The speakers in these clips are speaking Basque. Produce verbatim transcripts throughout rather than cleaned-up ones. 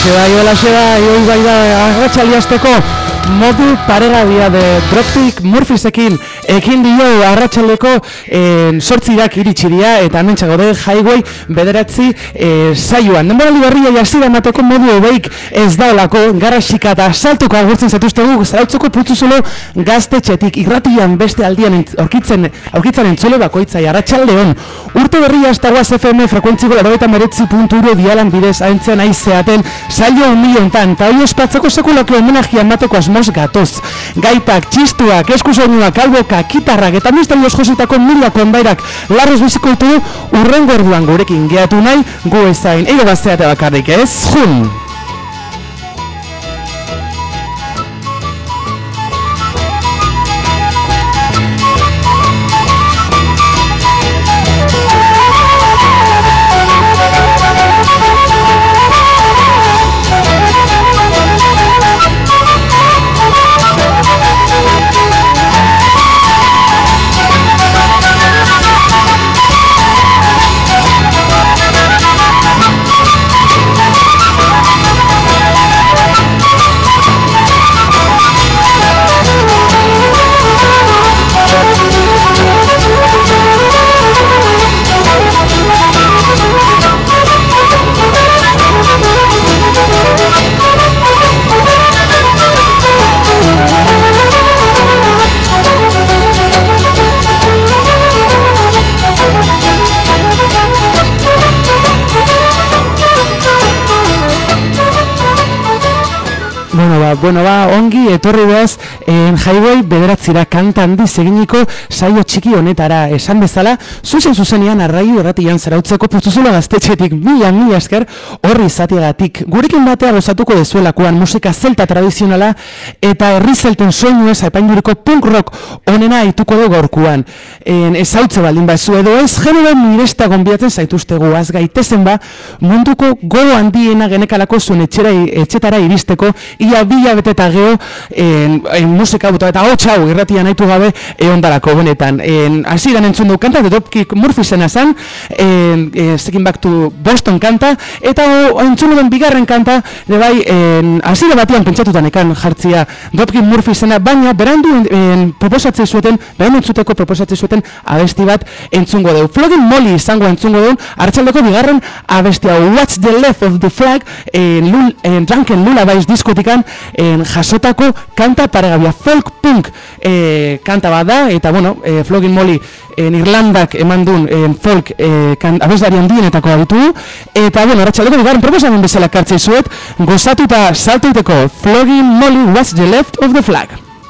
Olaxe bai, olaxe bai, hoi bai da, arratsaldiasteko modu paregabia de Dropkick Murphiesekin ekin dio arratsaldeko eh, sortzirak iritsi dira eta hementsa gaude Highway bederatzi eh, saioan. Denboraldi berria jasira emateko modu hobeik ez daolako garrasika eta saltuko agurtzen zatuztegu zarautzeko putzuzulo gaztetxetik irratian beste aldian aurkitzen aurkitzen entzule bakoitzai arratsaldeon. Urte berria Starwas F M frekuentziko laurogeita hemeretzi puntu hiru dialan bidez aintzen aizeaten saio uniontan eta hori ospatzeko sekulako homenagia emateko asmoz gatoz. Gaitak, txistuak, eskusoinuak, kalboka, kitarrak eta misterios jositako mila konbairak larroz biziko ditu urrengo orduan gurekin geatu nahi gu ezain. Ego bazeate bakarrik ez, jun! Bueno, ba, ongi etorri behaz en Highway bederatzira kanta handiz eginiko saio txiki honetara esan bezala, zuzen zuzenean arraio erratian zarautzeko putzuzulo gaztetxetik mila mila esker horri izatiagatik. Gurekin batea gozatuko dezuelakoan musika zelta tradizionala eta herri zelten soinu ez apainduriko punk rock onena aituko du gaurkuan. En, ez hautze baldin bazu edo ez genero miresta gonbiatzen zaituztegu az gaitezen ba munduko gogo handiena genekalako zuen etxera, etxetara iristeko ia bila bete eta geho en, en musika buta eta hotx hau irratia nahitu gabe eondarako benetan. Hasieran entzun du kanta, The Dropkick Murphiesena zan, Taking Back to Boston kanta, eta entzun duen bigarren kanta, de bai, hasiera batian pentsatutan ekan jartzia Dropkick Murphiesena, baina berandu en, proposatzen zueten, berandu entzuteko proposatzen zueten abesti bat entzungo deu. Flogging Molly izango entzungo deu, hartzaldeko bigarren abestia What's the Left of the Flag, en, lul, en Drunken Lullabies diskotikan, en, jasotako kanta paregabia folk punk eh, kanta bat da, eta bueno, eh, Flogging Molly en Irlandak eman duen en folk eh, abesdari handienetako abitu, eta bueno, arratsaldeko bigarren proposamen bezala kartzei zuet, gozatu eta saltuiteko Flogging Molly What's the Left of the Flag.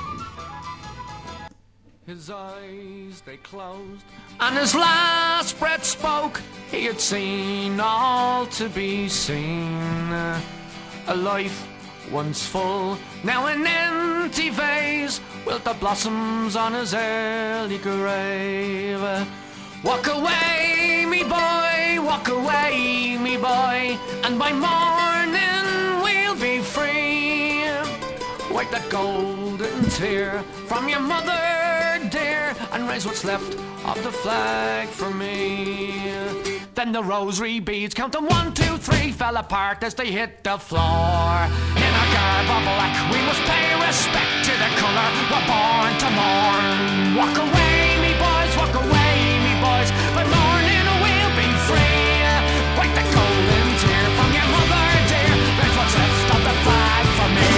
His eyes they closed, and his last breath spoke. He had seen all to be seen. A life once full, now an empty vase, wilt the blossoms on his early grave. Walk away, me boy, walk away, me boy, and by morning we'll be free. Wipe that golden tear from your mother dear, and raise what's left of the flag for me. Then the rosary beads, counting one, two, three, fell apart as they hit the floor. In our garb of black, we must pay respect to the colour we're born to mourn. Walk away, me boys, walk away, me boys, by morning we'll be free. Wipe the golden tear from your mother dear, there's what's left of the flag for me.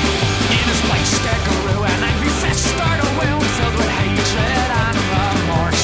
Start a wound filled with hatred and remorse.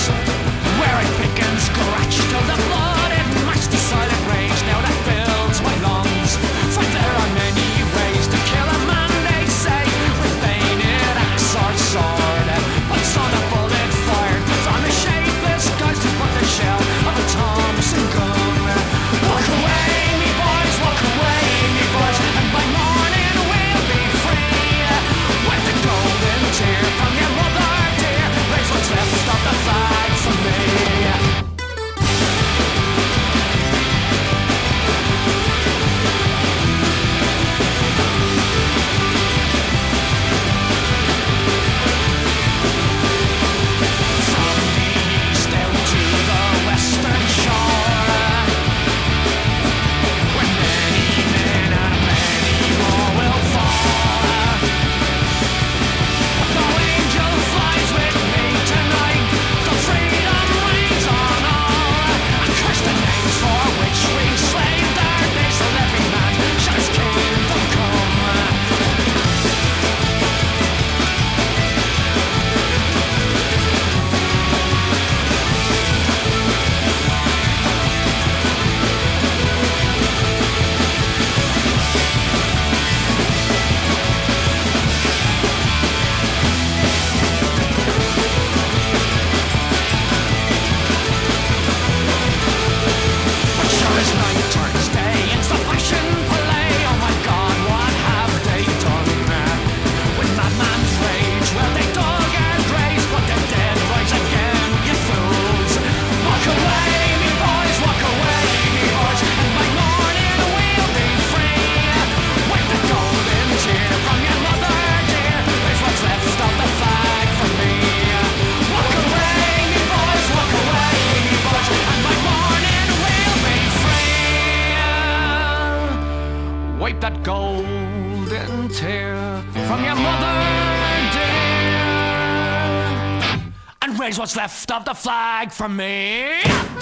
flies what's left of the flag from me.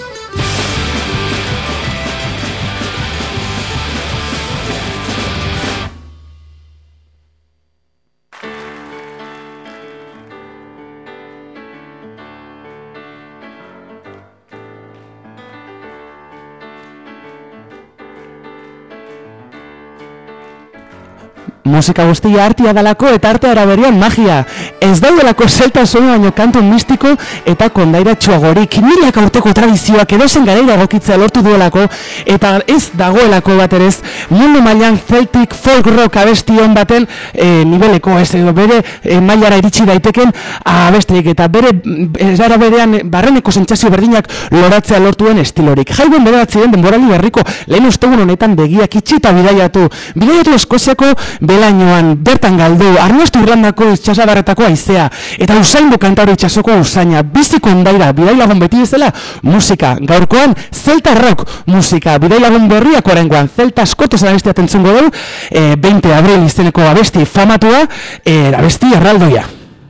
Musika guztia artia dalako eta arte araberian magia. Ez daudelako zelta soinu baino kantu mistiko eta kondairatsuagorik. Milaka urteko tradizioak edozen garaira egokitzea lortu duelako eta ez dagoelako bat ere ez mundu mailan Celtic folk rock abestion baten e, niveleko ez edo bere e, mailara iritsi daiteken abestirik eta bere ez araberean barreneko sentsazio berdinak loratzea lortuen estilorik. Jaiben bederatzi den denborali berriko lehen ostegun honetan begiak itxi eta bidaiatu. Bidaiatu Eskoziako belainoan, bertan galdu, Arnastu Irlandako itxasadarretako aizea, eta Usaindu kantauri itxasoko usaina, biziko ondaira, bidailagun beti bezala, musika, gaurkoan, zelta rock musika, bidailagun berriak orengoan, zelta askoto abestia tentzungo dugu, e, veinte abril izeneko abesti famatua, e, abesti erraldoia.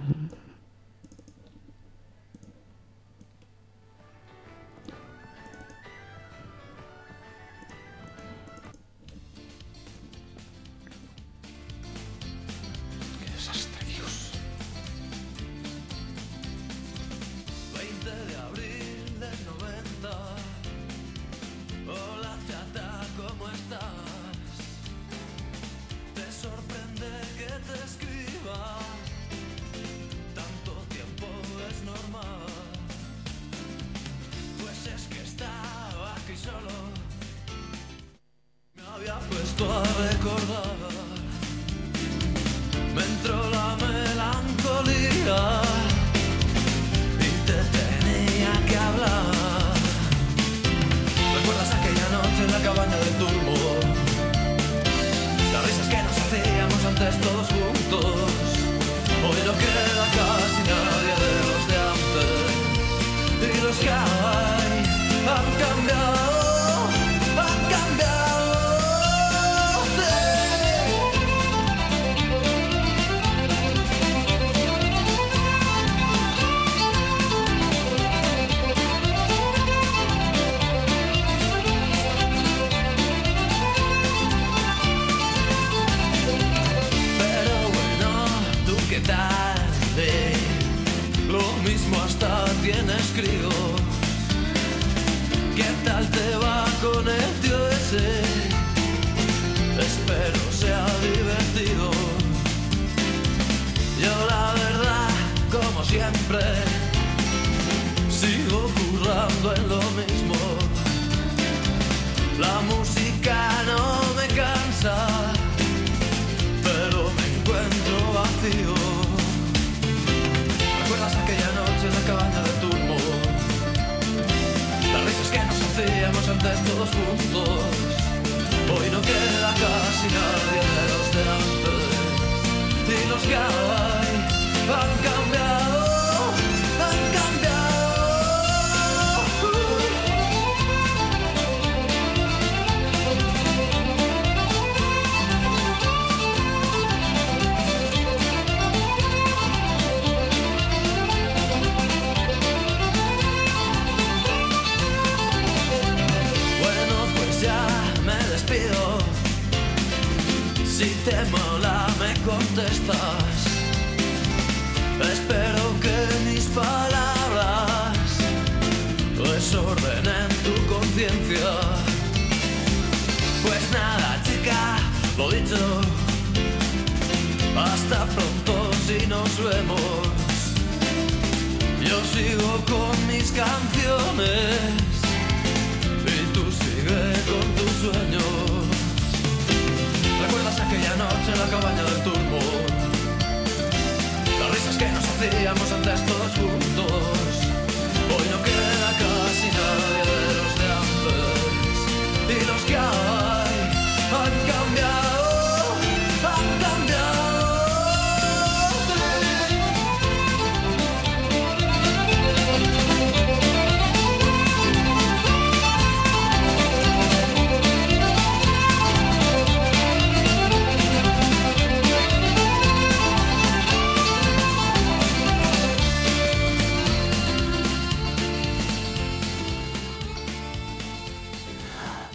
A recordar, me entró la melancolía y te tenía que hablar. ¿Recuerdas aquella noche en la cabaña del turbo? Las risas que nos hacíamos antes todos juntos. Hoy no queda casi nadie de los de antes y los que hay han cambiado. Lo mismo hasta tienes críos. ¿Qué tal te va con el tío ese? Espero sea divertido. Yo la verdad, como siempre, sigo currando en lo mismo. La música no me cansa, pero me encuentro vacío. ¿Recuerdas aquella noche en la cabaña del turbo? Las risas que nos hacíamos antes todos juntos. Hoy no queda casi nadie de los de antes y los que hay han cambiado, han cambiado. Si te mola me contestas. Espero que mis palabras desordenen tu conciencia. Pues nada chica, lo dicho, hasta pronto si nos vemos. Yo sigo con mis canciones y tú sigue con tus sueños. ¿Recuerdas aquella noche en la cabaña del turbo? Las risas que nos hacíamos antes todos juntos. Hoy no queda casi nadie de los de antes y los que hay han cambiado, han cambiado.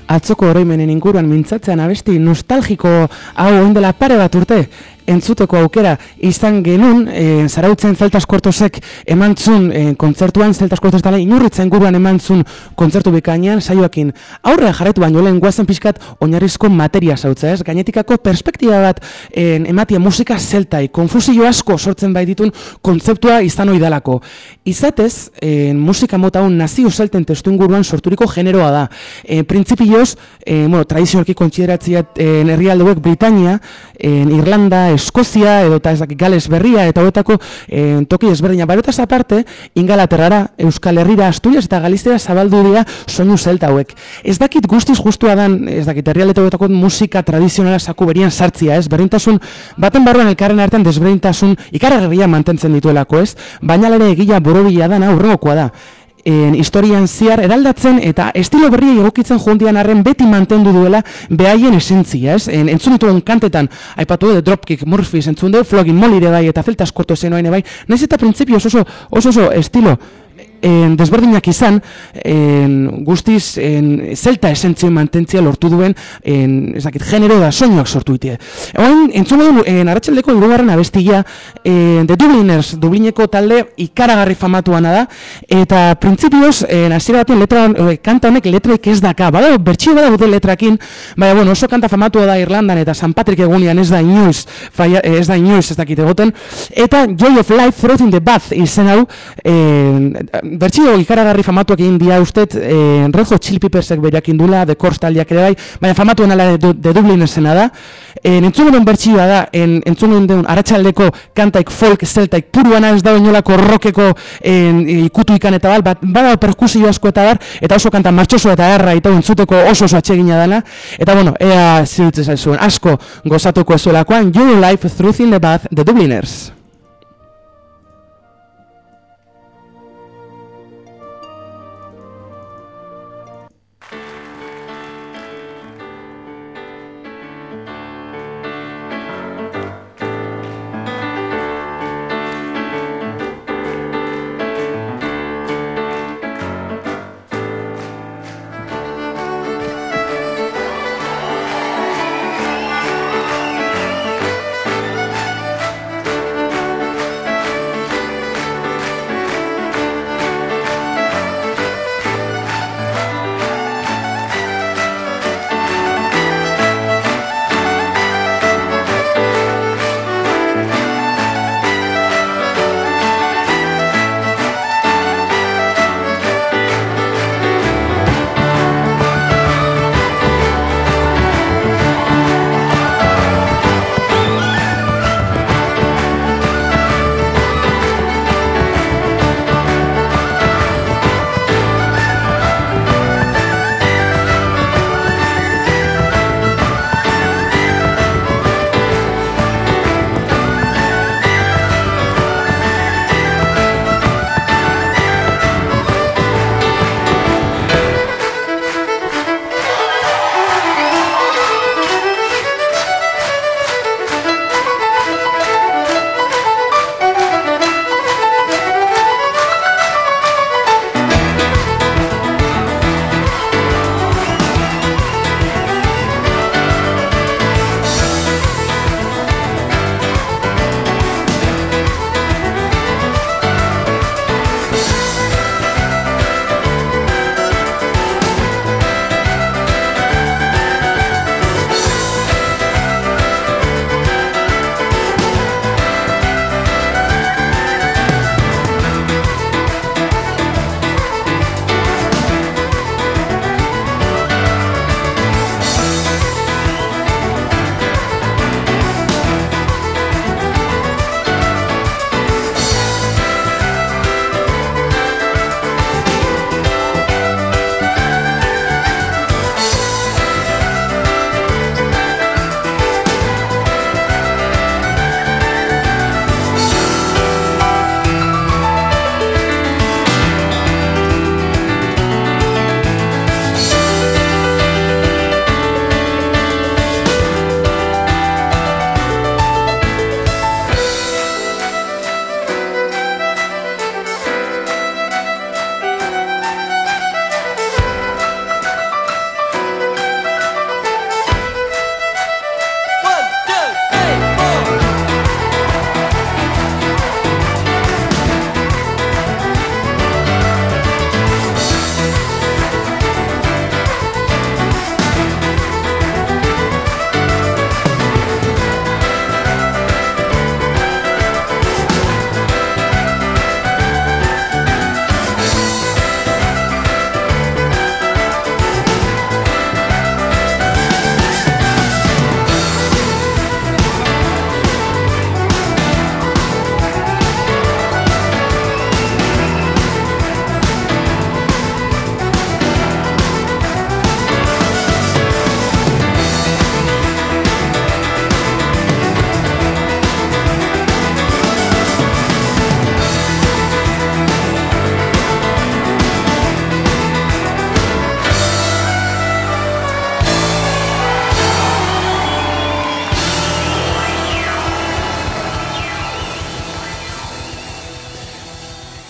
atzoko oroimenen inguruan mintzatzean abesti nostalgiko hau ondela pare bat urte entzuteko aukera izan genuen, e, Zarautzen Zeltas Kortosek emantzun e, kontzertuan, Zeltas Kortos tala inurritzen guruan emantzun kontzertu bikainean, saioakin aurrera jarraitu baino lehen guazen pixkat oinarrizko materia zautza, ez? Gainetikako perspektiba bat e, ematia musika zeltai, konfusio asko sortzen baititun kontzeptua izan oidalako. Izatez, e, musika mota hon nazio zelten testu inguruan sorturiko generoa da. E, Printzipioz, e, bueno, tradizionalki kontsideratzea e, herrialdeuek Britania, e, Irlanda, Eskozia edo eta ezak Gales berria eta hauetako e, toki ezberdina. Barotaz aparte, Ingalaterrara, Euskal Herrira, Asturias eta Galizia zabaldu dira soinu zelta hauek. Ez dakit guztiz justua dan, ez dakit herrialde hauetako musika tradizionala saku berian sartzia, ez? Berdintasun baten barruan elkarren artean desberdintasun ikaragarria mantentzen dituelako, ez? Baina ere egia borobila dana hurrengokoa da. En, historian ziar eraldatzen eta estilo berria egokitzen jondian arren beti mantendu duela behaien esentzia, ez? En, entzun dituen kantetan, aipatu de Dropkick Murphys, entzun du Flogging Molly bai eta Zeltas Kortos enoain bai, naiz eta printzipioz oso, oso, oso estilo en, desberdinak izan, en, guztiz en, zelta esentzioen mantentzia lortu duen en, ezakit, genero da soinuak sortu itie. Oain, entzun duen, arratsaldeko hirugarren abestia, en, The Dubliners, Dublineko talde ikaragarri famatuana da, eta printzipioz, hasiera batean letra, e, kanta honek letraik ez daka, bada, bertxio bada gute letrakin, baina, bueno, oso kanta famatua da Irlandan, eta San Patrick egunian ez da inoiz, falla, ez da inoiz ez dakit egoten, eta Joy of Life Through in the Bath izen hau, en, bertxio ikaragarri famatuak egin dia ustet, eh, Red Hot Chili Peppersek berak indula, The Course taldeak ere bai, baina famatuen ala de, de Dublinesena da. Eh, entzun duen bertxioa da, en, entzun duen arratsaldeko kantaik folk zeltaik puruana ez da inolako rockeko en, ikutu ikan eta bal, bat, bada perkusio asko eta bar, eta oso kanta martxoso eta erra eta entzuteko oso oso atsegina dana, eta bueno, ea zirutzen zaizuen asko gozatuko ezuelakoan, Your Life Through in the Bath, The Dubliners. Thank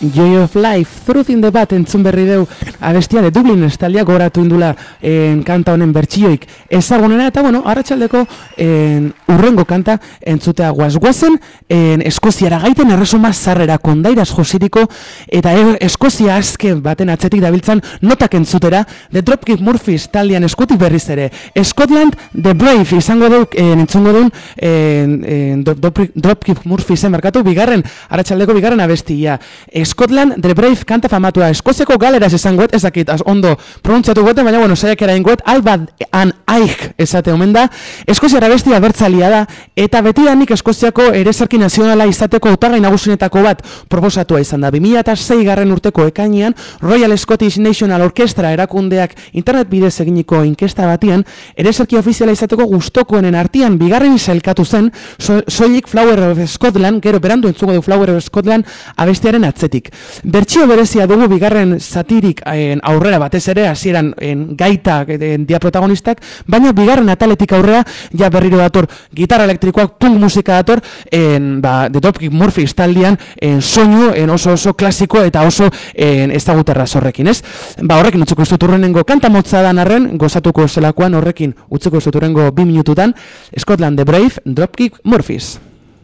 Joy of Life, Truth in the Bat entzun berri deu abestia de Dublin estaldia goratu indula en kanta honen bertsioik ezagunena, eta bueno, arratsaldeko en urrengo kanta entzutea guaz-guazen en Eskoziara gaiten erresuma zarrera kondairaz josiriko eta er, Eskozia azken baten atzetik dabiltzan notak entzutera The Dropkick Murphys taldean eskutik berriz ere Scotland The Brave izango duk en, entzungo duen en, en, Dropkick Murphys markatu bigarren, arratsaldeko bigarren abestia Scotland The Brave kanta famatua Eskoziako galeraz esangoet, ezakit ondo pronuntziatu goeten, baina bueno, saiakera ingoet Albad an Aik esate omen da Eskoziara bestia bertzalia da eta betidanik Eskoziako eresarki nazionala izateko hautagai nagusienetako bat proposatua izan da. bi mila sei garren urteko ekainean Royal Scottish National Orchestra erakundeak internet bidez eginiko inkesta batian eresarki ofiziala izateko gustokoenen artean bigarren sailkatu zen so, soilik Flower of Scotland, gero berandu entzuko du Flower of Scotland abestiaren atzetik. Bertsio berezia dugu bigarren satirik en, aurrera batez ere hasieran en, gaita en, dia protagonistak, baina bigarren ataletik aurrera ja berriro dator gitarra elektrikoak, punk musika dator en, ba, The Dropkick Murphys taldean en, soinu en oso oso klasiko eta oso en, ezaguterra zorrekin, ez? Ba, horrekin utzuko ez dut urrenengo kanta motza dan arren, gozatuko zelakoan horrekin utzuko ez dut urrengo bi minututan Scotland The Brave, Dropkick Murphys.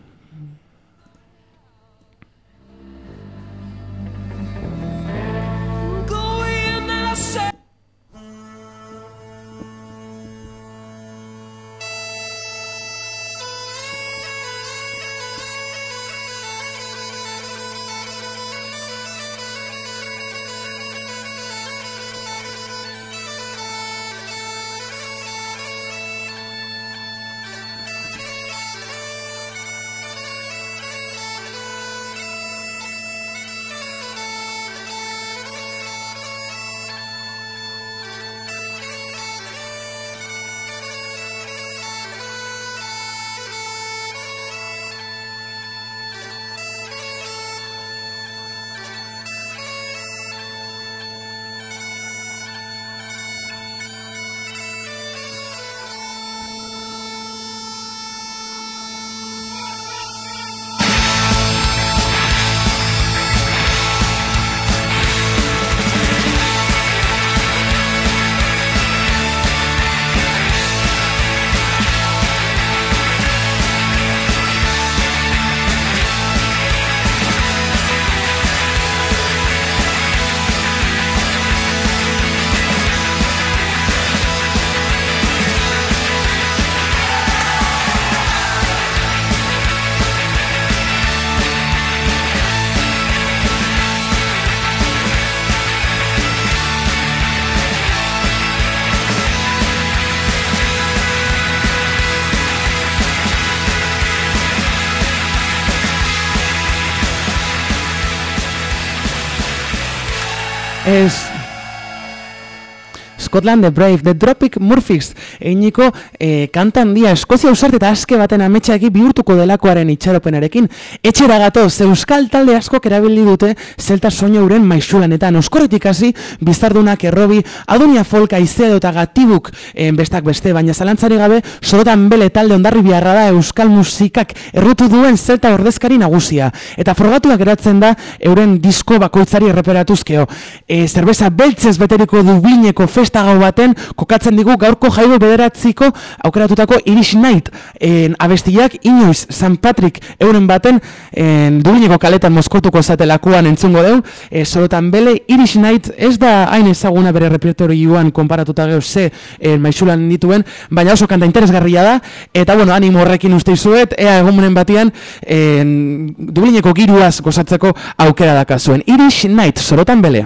Es Scotland The Brave, The Dropkick Murphys einiko e, kanta handia Eskozia usarte eta aske baten ametxaki bihurtuko delakoaren itxaropenarekin. Etxera gatoz, euskal talde askok erabili dute zelta soinu euren maixulanetan. Oskorretik hasi, bizardunak errobi, adunia folka izea eta gatibuk e, bestak beste, baina zalantzari gabe, sorotan bele talde ondarri biharra da euskal musikak errutu duen zelta ordezkari nagusia. Eta frogatuak geratzen da euren disko bakoitzari erreperatuzkeo. E, zerbeza beltzez beteriko Dublineko festa gau baten kokatzen digu gaurko jaigo bederatziko aukeratutako Irish Night en, abestiak inoiz San Patrick euren baten en, Dublineko kaletan mozkortuko zatelakuan entzungo deu e, sorotan bele Irish Night ez da hain ezaguna bere repertorioan konparatuta geu ze en, maixulan dituen, baina oso kanta interesgarria da eta bueno, animo horrekin uste izuet ea egunen batian en, Dublineko giruaz gozatzeko aukera dakazuen. Irish Night, sorotan bele.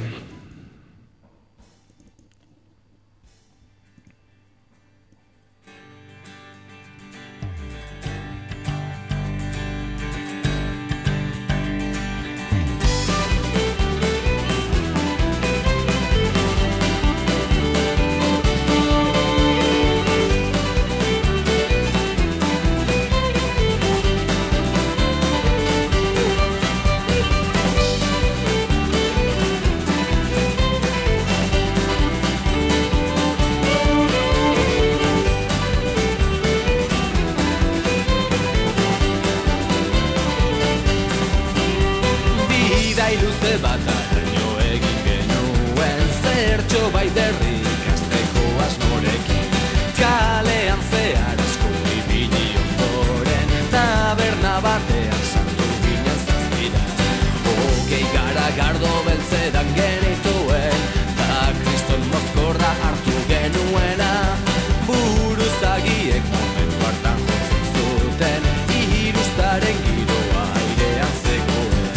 liderri ikasteko asmorekin. Kalean zehar asko ibili ondoren, taberna batean sartu ginen zazpira. Hogei garagardo beltzedan genituen, ta kriston mozkorra hartu genuena. Buruzagiek momentu hartan jotzen zuten, iruztaren giroa airean zegoen.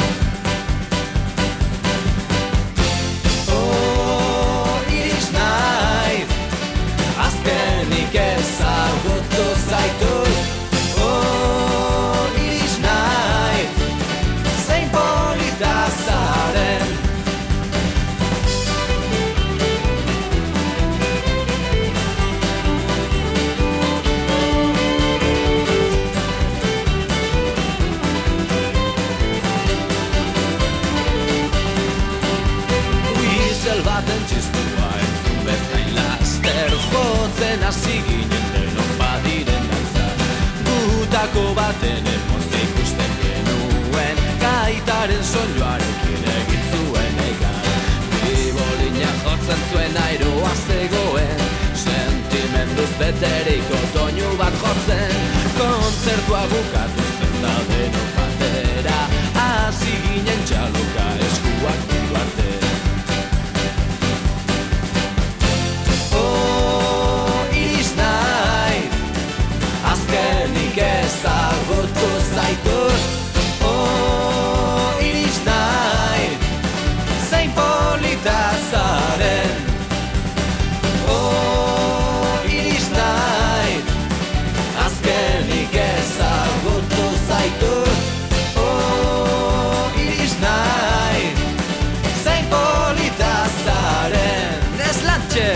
Oh, iris nahi, azkenik ezagutu zaitut. Oh, iris nahi, zein polita zaren. Whistle baten txistua entzun bezain laster, jotzen hasi ginen denok badiren dantza. Gutako baten emozio ikusten genuen, gaitaren soinuarekin egin zuen egan. Bibolina jotzen zuen airoa zegoen, sentimenduz beteriko doinu bat jotzen. Kontzertua bukatu zen da denok batera, hasi ginen txaloka eskuak ditu arte. Oh, iris nahi, azkenik ezagutu zaitut. Oh, iris nahi, zein polita zaren. Oh, iris nahi, azkenik ezagutu zaitut. Oh, iris nahi, zein polita zaren. Deslantxe!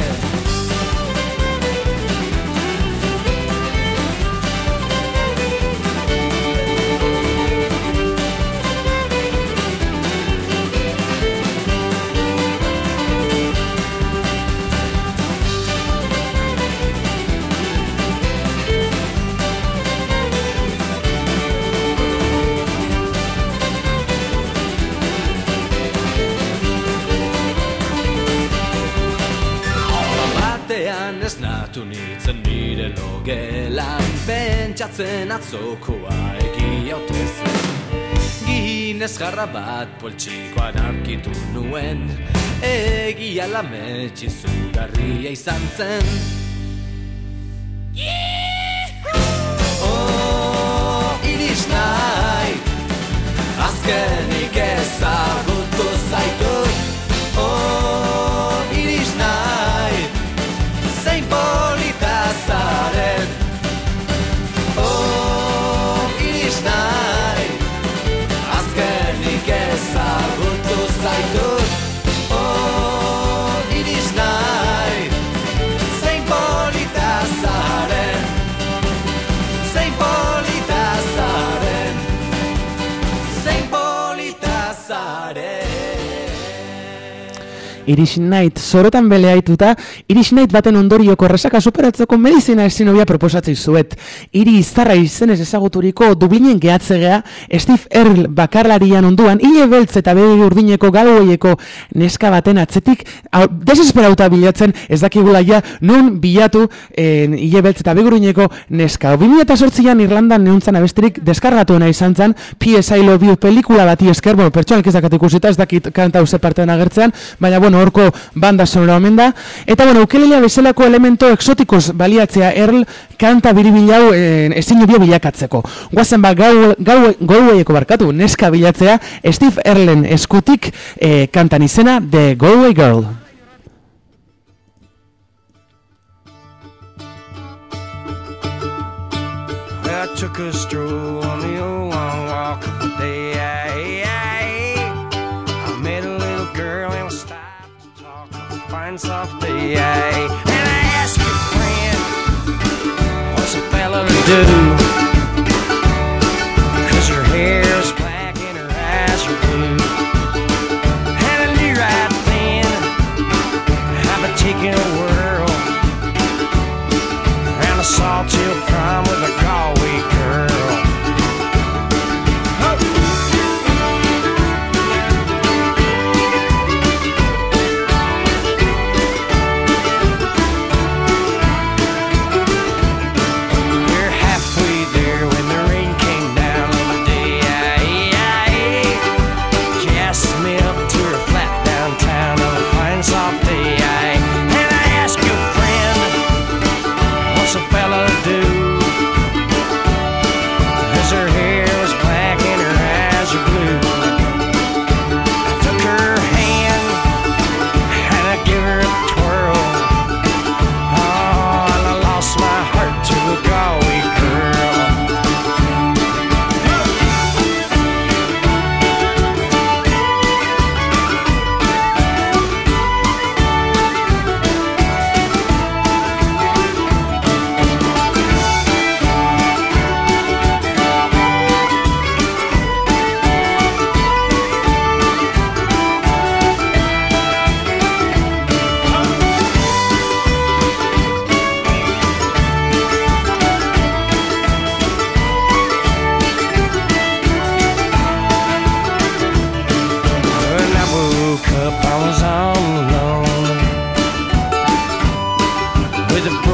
Batean esnatu nitzen nire logelan, pentsatzen atzokoa egiote zen. Ginez jarra bat poltsikoan aurkitu nuen, egia lametsi zugarria izan zen. Oh, iris nahi, azkenik ezagutu zaitut. Oh, iris nahi, zein polita zaren. Oh, iris nahi, azkenik ezagutu zaitut. Oh, iris nahi, zein polita zaren. Zein polita zaren. Zein polita zaren. Iris Night, zorotan beleaituta, Iris Night baten ondorioko resaka superatzeko medizina ezin hobia proposatzei zuet. Iri izarra izenez ezaguturiko Dublinen gehatzegea, Steve Earle bakarlarian onduan, hile beltz eta begi urdineko Galwayeko neska baten atzetik, desesperauta bilatzen, ez dakigula ja, nun bilatu en, hile beltz eta begi urdineko neska. bi mila zortzian Irlandan neuntzan abestirik deskargatuena izan zen, P S I Love You pelikula bati esker, bueno, pertsonalik ez dakat ikusita, ez dakit kanta hause partean agertzean, baina, bueno, horko banda sonora omen da. Eta, bueno, ukelelea bezalako elemento exotikos baliatzea Earl kanta biribilau eh, ezin ubio bilakatzeko. Guazen ba, Galwayeko barkatu, neska bilatzea, Steve Earlen eskutik eh, kantan izena, The Galway Girl. I took a stroll on the old long walk of the day. I, I, I met a little girl and we stopped to talk on a fine soft day. I, and I asked her friend, what's a fella to do? 'Cause her hair is black and her eyes are blue. And I knew right then I've been taking a whirl around a Sawtell prom with a Galway girl. Oh.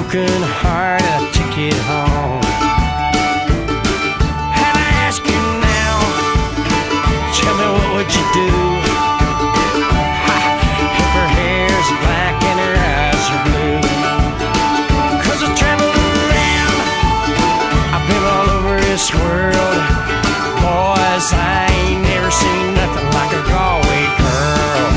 broken heart and a ticket home. And I ask you now, tell me what would you do? Ha, if her hair's black and her eyes are blue. Cause I traveled around, I've been all over this world. Boys, I ain't never seen nothing like a Galway girl.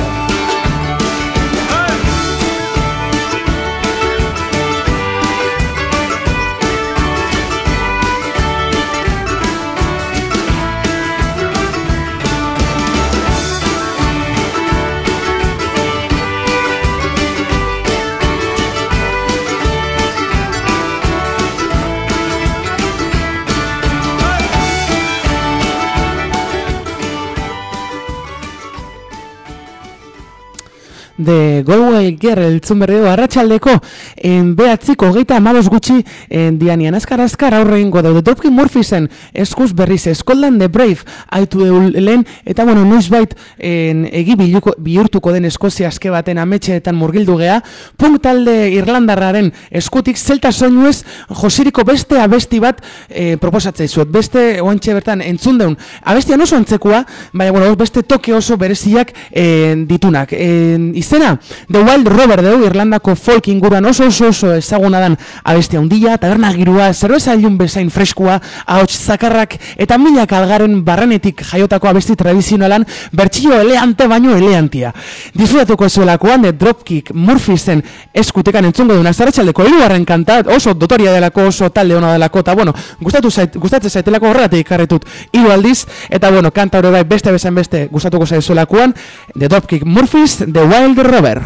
The Galway Girl entzun berri du arratsaldeko en behatziko hogeita hamabost gutxi en dianian azkar azkar aurre egingo daude Dropkick Murphysen eskuz berriz Scotland the Brave aitu deul lehen eta bueno noizbait en egi biluko, bihurtuko den Eskozia aske baten ametxeetan murgildu gea punk talde irlandarraren eskutik zelta soinuez Josiriko beste abesti bat e, proposatzea izuet beste oantxe bertan entzun deun abestian oso antzekua baina bueno beste toke oso bereziak en, ditunak en, izena, The Wild Rover deu, Irlandako folk inguruan oso oso oso ezaguna dan abestia handia, taberna girua, zerbeza ilun bezain freskua, ahots zakarrak eta milak algaren barrenetik jaiotako abesti tradizionalan bertxio eleante baino eleantia. Disfrutatuko zuelakoan, The Dropkick Murphysen eskutekan entzungo duna zarratxaldeko hirugarren kanta, oso dotoria delako, oso talde ona delako, eta bueno, gustatu zait, gustatzen zaitelako horregatik ikarretut hiru aldiz, eta bueno, kanta hori bai beste bezain beste gustatuko zaizuelakoan, The Dropkick Murphys, The Wild Rover.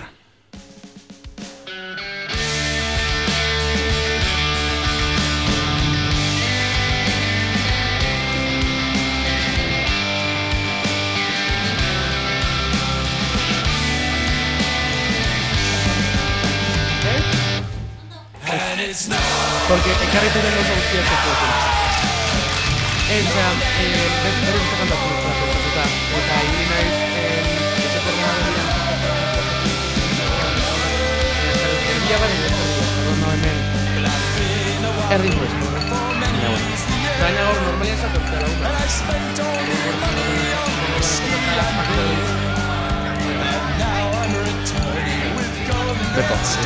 Porque ekarritu den oso guztiak zekuetan. Eta, berri dut kantatzen dut, eta hili naiz, etxeko horrean erdia bari dut, no hemen, erdi inglesa. Baina hor normalian zatortzea lagun. Bertotz.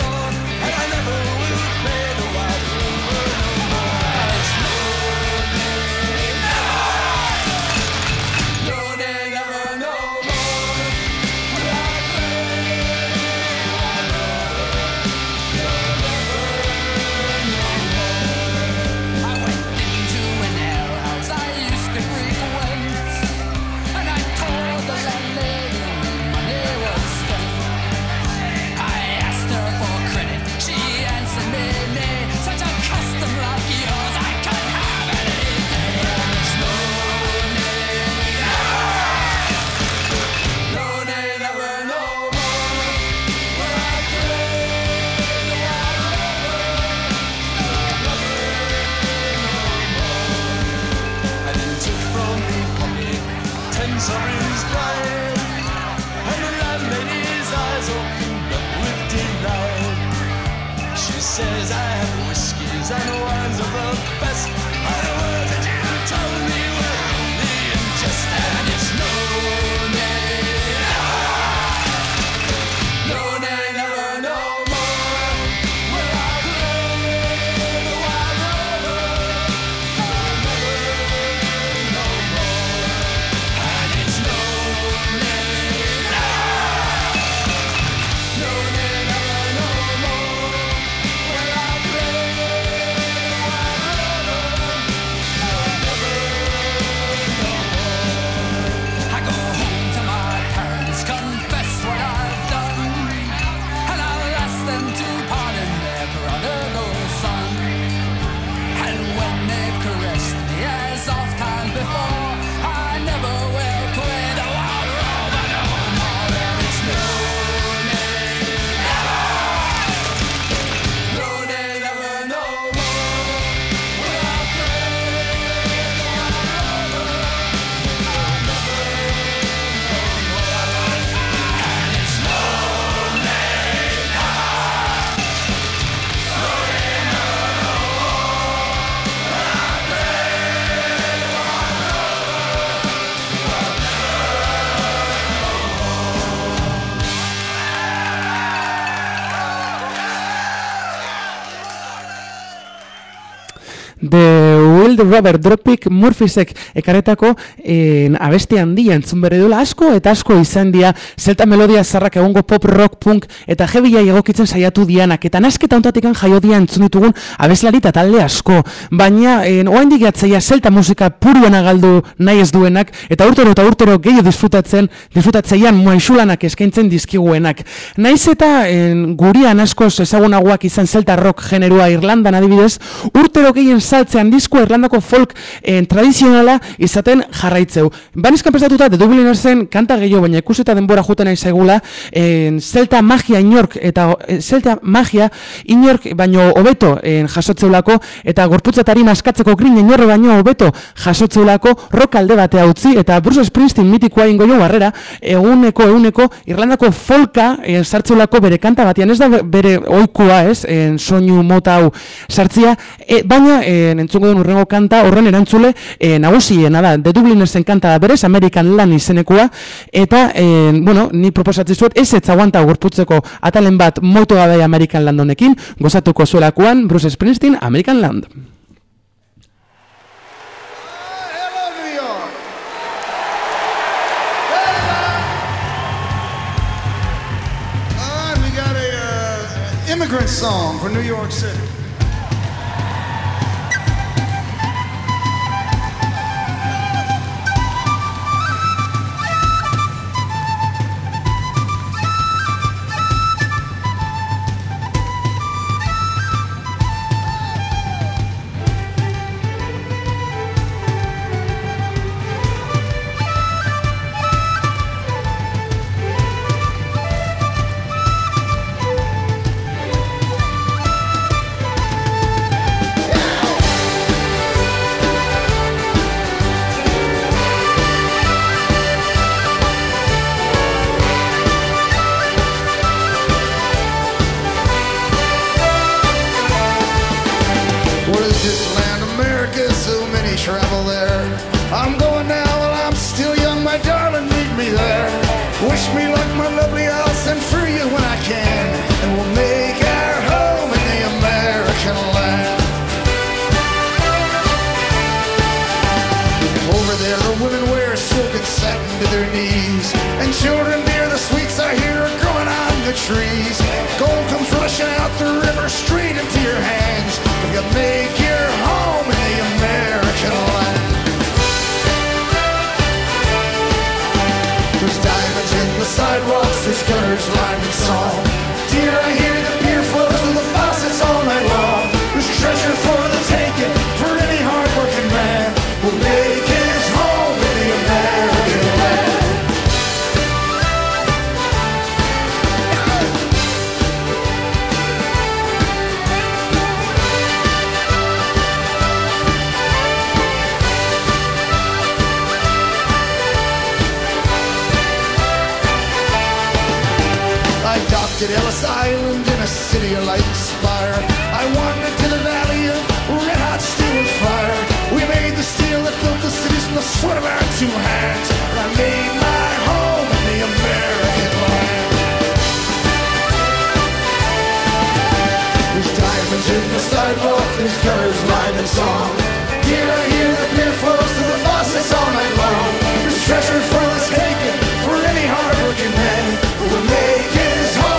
Says I have whiskeys and wines of the best. All the words that you told me were only in jest, and it's no nay, no nay, never no more. Will I play the wild rover? Never, no more. And it's no nay, no nay, never no more. Will I play the wild rover? The Wild Robert Dropkick Murphysek ekaretako en, abesti handia entzun berri duela asko eta asko izan dira zelta melodia zarrak egongo pop, rock, punk eta heavy egokitzen saiatu dianak eta nasketa ontatikan jaio dia entzun ditugun abeslari eta talde asko, baina oraindik gatzaia zelta musika puruena galdu nahi ez duenak eta urtero eta urtero gehiago disfrutatzen disfrutatzeian muaixulanak eskaintzen dizkiguenak. Naiz eta en, gurian askoz ezagunagoak izan zelta rock generua Irlandan adibidez, urtero gehien saltzean disko Irlandako folk en, tradizionala izaten jarraitzeu. Banizkan prestatuta The Dublinersen kanta gehiago, baina ikuseta denbora juten nahi zaigula, en, zelta magia inork eta e, zelta magia inork baino hobeto jasotzeulako eta gorputzatari maskatzeko grin inorre baino hobeto jasotzeulako rock alde batea utzi eta Bruce Springsteen mitikoa ingo jo barrera eguneko eguneko Irlandako folka en, sartzeulako bere kanta batean, ez da bere oikua ez, en, soinu mota hau sartzia, e, baina en, entzungo duen urrengo kanta horren erantzule e, nagusiena da, The Dublinersen kanta da berez, American Land izenekua eta, en, bueno, ni proposatzen zuet ez ez aguanta gorputzeko atalen bat moito gabe American Land honekin, gozatuko zuelakoan Bruce Springsteen, American Land. Immigrant song for New York City. Travel there. I'm going now while I'm still young, my darling, meet me there. Wish me luck, my lovely, I'll send for you when I can, and we'll make our home in the American land. Over there the women wear silk and satin to their knees, and children dear, the sweets I hear are growing on the trees. Gold comes rushing out the river straight into your hands if you make your home in the American land. There's diamonds in the sidewalks, there's gutters lined in song. Dear, I hear the beer flows of the faucets all night long. There's treasure for the taking for any hard-working man who'll make his home in the American land. At Ellis Island in a city of light and spire, I wandered to the valley of red-hot steel and fire. We made the steel that built the cities from the sweat of our two hands, and I made my home in the American land. There's diamonds in the sidewalk, there's gutters lined in song. Dear, I hear the beer flows to the faucets all night long. There's treasure for the taking for any hard-working man who will make his home.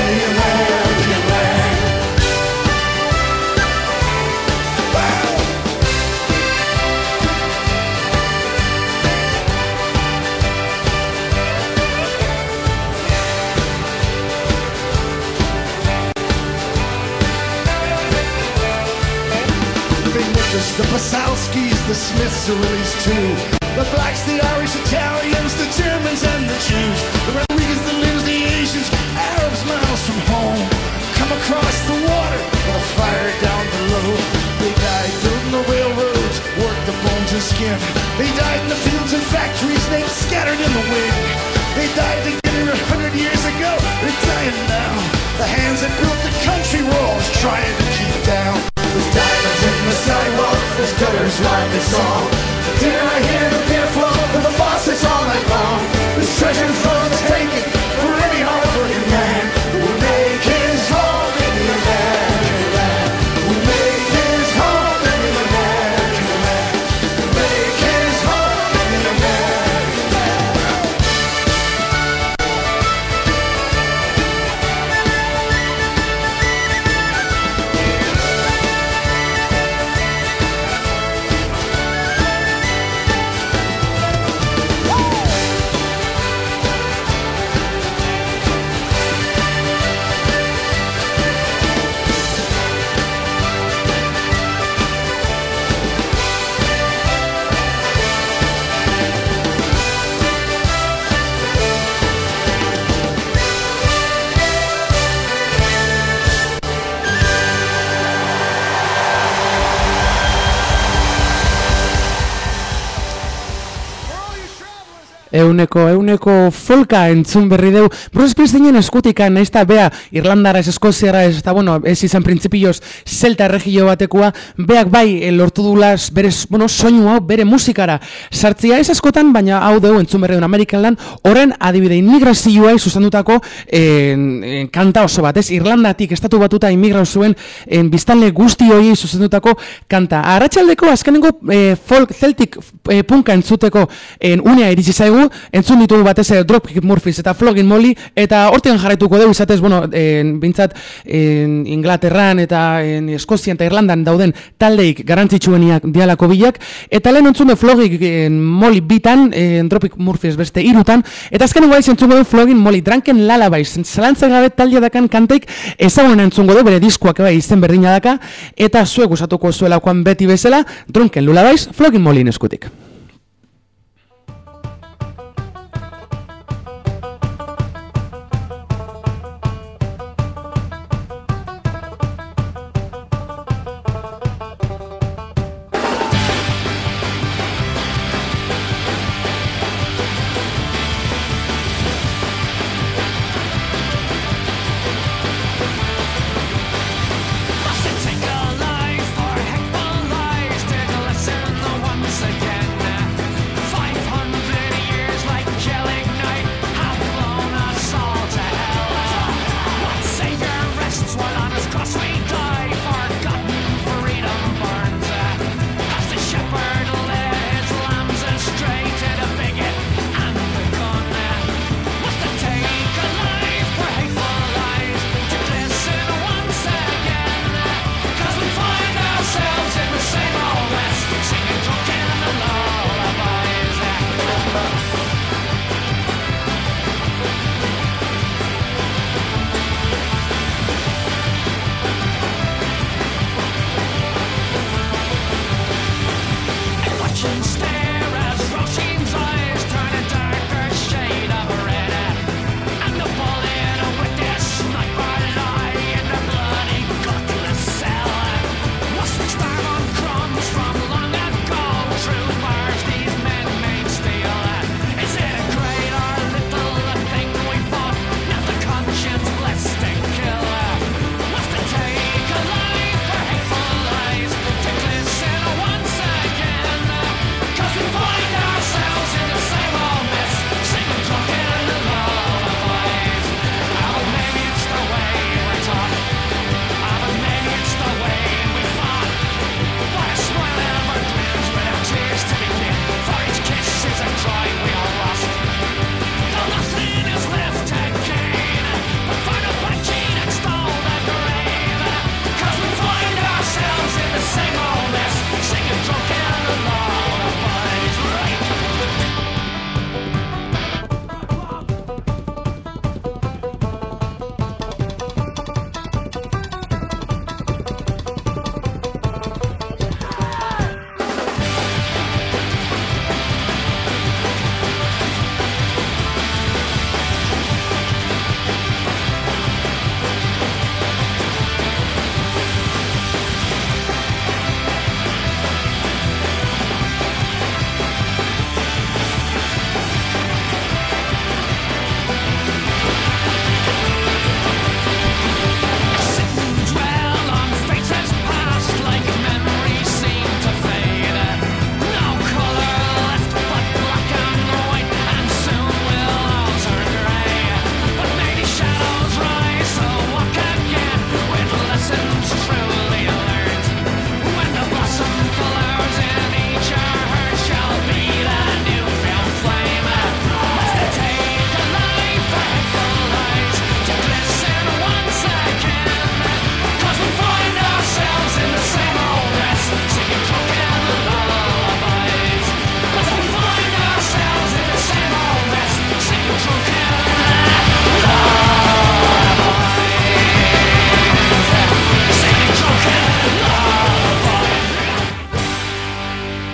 The Pasalskis, the Smiths are released too. The blacks, the Irish, Italians, the Germans and the Jews. The Rodriguez, the Lims, the Asians, Arabs miles from home come across the water with a fire down below. They died building the railroads, worked the bones and skin. They died in the fields and factories, names scattered in the wind. They died together a hundred years ago, they're dying now. The hands that built the country were always trying to keep down. There's diamonds in the sidewalk, there's gutters lined in song. Dear, I hear the beer flow of the faucets all night long. There's treasure for the taking for any hard-working man who will make his home in the American land. Who will make his home in the American land. euneko, euneko folka entzun berri deu. Bruce Springsteenen eskutika, nahiz eta bea Irlandara ez Eskoziara ez, eta bueno, ez izan printzipioz zelta erregio batekoa, beak bai lortu dulaz bere, bueno, soinu hau bere musikara sartzia ez askotan, baina hau deu entzun berri duen American Land, horren adibide immigrazioa zuzendutako en, en, kanta oso bat, ez? Irlandatik estatu batuta immigrau zuen en, biztanle guzti hori zuzendutako kanta. Arratsaldeko azkenengo eh, folk celtic eh, punka entzuteko en, unea iritsi zaigu, entzun ditugu batez eh, Dropkick Murphys eta Flogging Molly, eta hortigan jarraituko dugu izatez, bueno, en, bintzat en, Inglaterran eta en, Eskozian eta Irlandan dauden taldeik garrantzitsueniak dialako bilak, eta lehen entzun du Flogging Molly bitan, en, Dropkick Murphys beste irutan, eta azkenengo aiz entzungo du Flogging Molly, Drunken Lullabies, zalantzak gabe talde dakan kanteik ezagun entzungo du, bere diskoak bai izen berdina daka, eta zuek usatuko zuelakoan beti bezala, Drunken Lullabies, Flogging Molly eskutik. Take a life for hateful lies, take a lesson once again.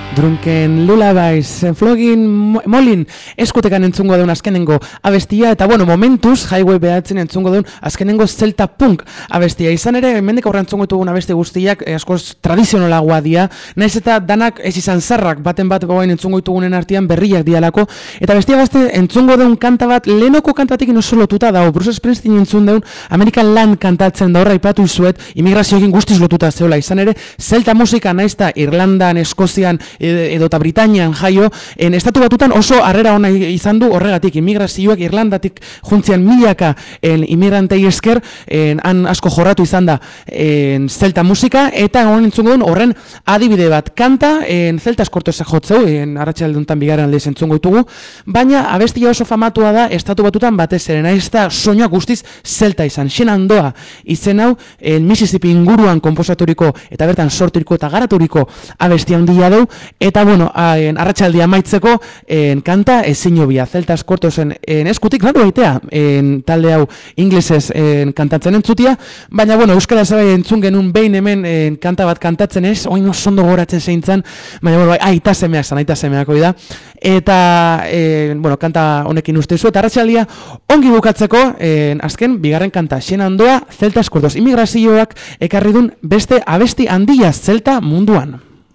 Drunken Lullabies, Flogging Molin eskutekan entzungo duen azkenengo abestia, eta bueno, momentuz, Highway behatzen entzungo duen azkenengo Zelta Punk abestia. Izan ere, hemendik aurrean entzungo ditugun abesti guztiak, eh, askoz tradizionalagoa dia, naiz eta danak ez izan zarrak baten bat goain entzungo ditugunen artean berriak dialako, eta bestia gazte entzungo duen kanta bat, lehenoko kantatik inoso lotuta dago, Bruce Springsteen entzun duen American Land kantatzen da, horra ipatu izuet, imigrazioekin guztiz lotuta zeola. Izan ere, Zelta musika naiz eta Irlandan, Eskozian, edo eta Britanian jaio, en estatu batutan oso harrera ona izan du horregatik, immigrazioak Irlandatik juntzian milaka en imigrantei esker, en, han asko jorratu izan da en, zelta musika, eta honen entzungo duen horren adibide bat. Kanta, en, zelta eskortozak jotzeu, en, arratsaldeuntan bigarren aldiz entzungo ditugu, baina abestia oso famatua da estatu batutan batez ere, nahiz eta soinua guztiz zelta izan. Shenandoah izen hau, en, Mississippi inguruan konposaturiko eta bertan sorturiko eta garaturiko abestia handia du, eta bueno, arratsaldia amaitzeko en, kanta ezin hobia, zelta eskortozen eskutik, claro, aitea, en, talde hau inglesez en, kantatzen entzutia, baina bueno, euskara zabai entzun genuen behin hemen en, kanta bat kantatzen ez, oin osondo goratzen zeintzan, baina bueno, aita semeak zan, aita semeak hoi da, eta en, bueno, kanta honekin uste zu, eta arratsaldia ongi bukatzeko, en, azken, bigarren kanta, Shenandoah, zelta eskortoz, immigrazioak ekarri dun beste abesti handia zelta munduan.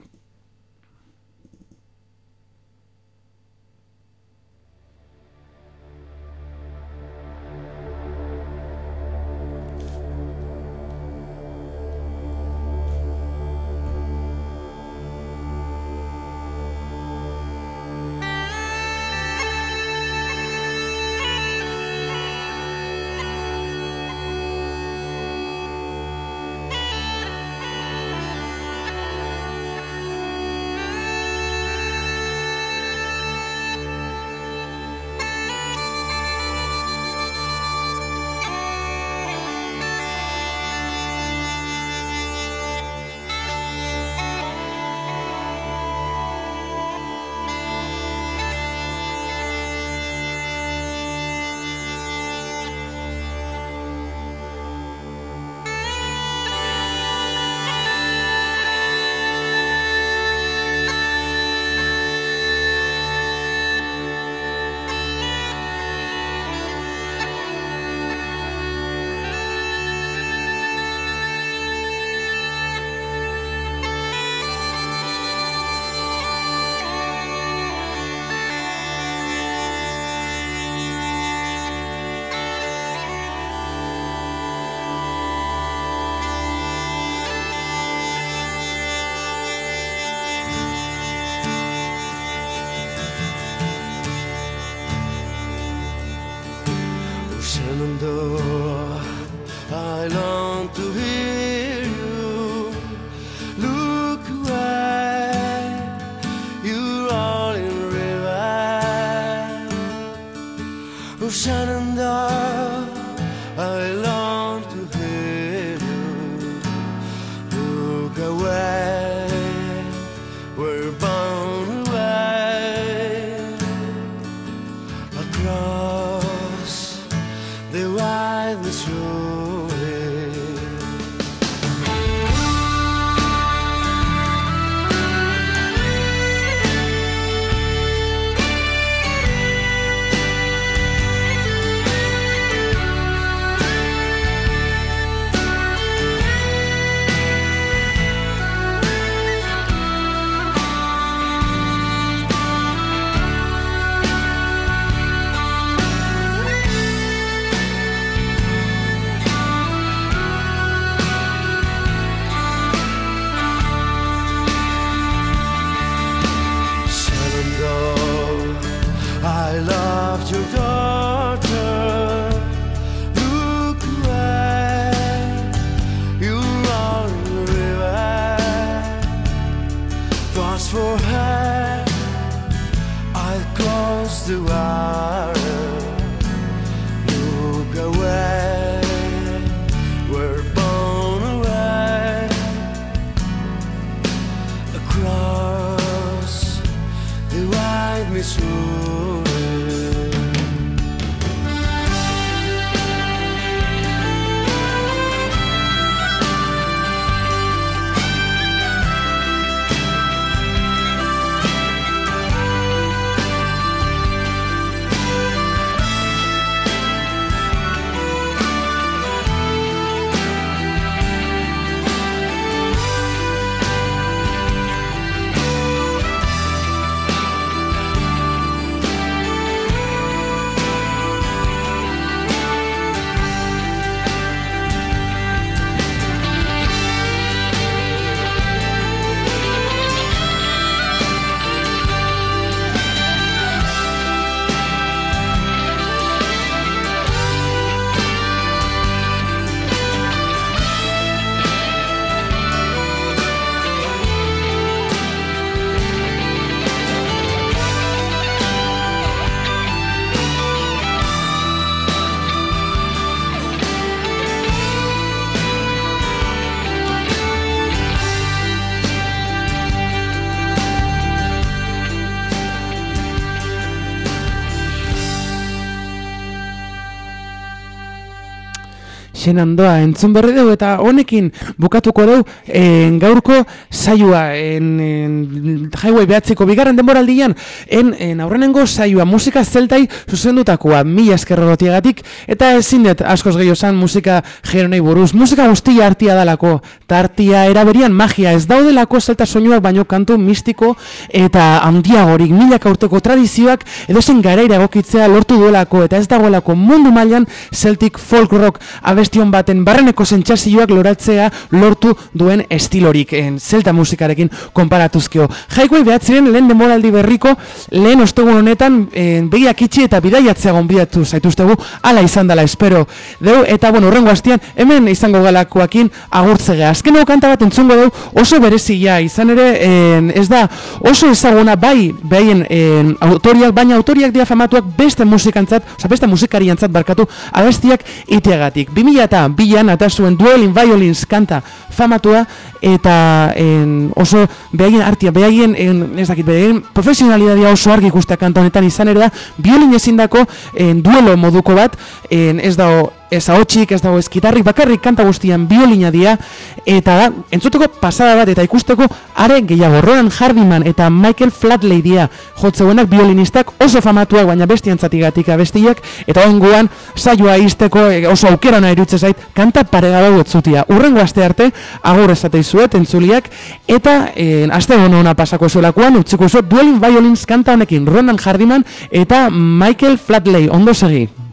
Shenandoah, I long to hear you. Look away, you're all in river. Oh, Shenandoah, I long to hear you. Look away, we're born away across the wide Missouri. I loved your daughter. Look away, you're all in the river. Twas for her I crossed the water. Look away, we're born away across the wide Missouri. Shenandoah entzun berri dugu eta honekin bukatuko dugu en, gaurko saioa en, en, Highway behatziko bigarren denboraldian en, en aurrenengo saioa musika zeltai zuzendutakoa mila esker rotiagatik eta ezin dut askoz gehiago zan musika jeronei buruz musika guztia artia dalako eta artia eraberian magia ez daudelako zelta soinuak baino kantu mistiko eta handiagorik milaka urteko tradizioak edozen garaira egokitzea lortu duelako eta ez dagoelako mundu mailan Celtic folk rock abestion baten barreneko sentsazioak loratzea lortu duen estilorik en zelta musikarekin konparatuzkio. Highway behatziren lehen demoraldi berriko lehen ostegun honetan en, begiak itxi eta bidaiatzea gonbidatu zaituztegu ala izan dela espero deu eta bueno horrengo astian hemen izango galakoakin agurtzegea. Azkeneko kanta bat entzungo deu oso berezia izan ere en, ez da oso ezaguna bai behaien autoriak baina autoriak dira famatuak beste musikantzat, oza beste musikariantzat barkatu abestiak iteagatik. bi mila eta bian eta zuen Dueling Violins kanta famatua eta en, oso behaien artia, behaien en, ez dakit, behaien profesionalidadia oso argi ikustea kanta honetan izan ere da biolin ezindako en, duelo moduko bat en, ez dago ez ahotxik, ez dago ez gitarrik, bakarrik kanta guztian biolina dira eta da, entzuteko pasada bat eta ikusteko are gehiago, Ronan Hardiman eta Michael Flatley dira jotzeuenak biolinistak oso famatuak baina bestiantzatigatik abestiak eta oenguan saioa izteko oso aukera ona irutze zait kanta paregabau etzutia. Urrengo aste arte agur esate izuet entzuliak eta eh, aste hona ona pasako zuelakoan utziko zuet Dueling Violins kanta honekin Ronan Hardiman eta Michael Flatley ondo segi.